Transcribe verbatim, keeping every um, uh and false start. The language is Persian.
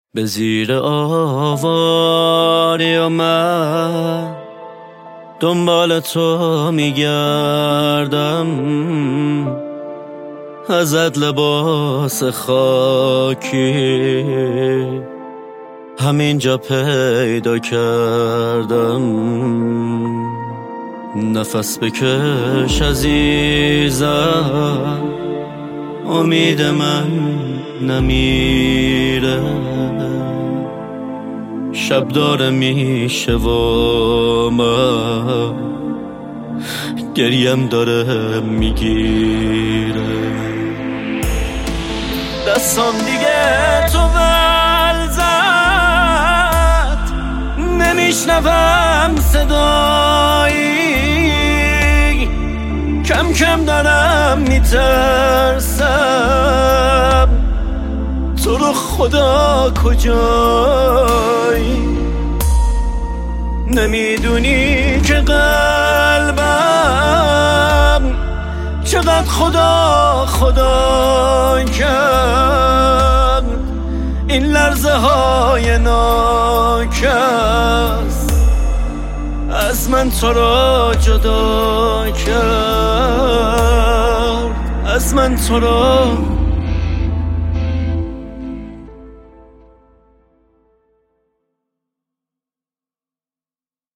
به زیر آواری و من دنبال تو میگردم، ازت لباس خاکی همینجا پیدا کردم. نفس بکش عزیزم، امید من نمیره، شب داره میشه و من گریم داره میگیره. دستان دیگه تو ول زد، نمیشنوم صدایی، کم کم دارم میترسم تو رو خدا کجایی. نمیدونی که قلبم چقدر خدا خدا کرد، این لرزه های ناکس از من تو را جدا کرد، از من تو را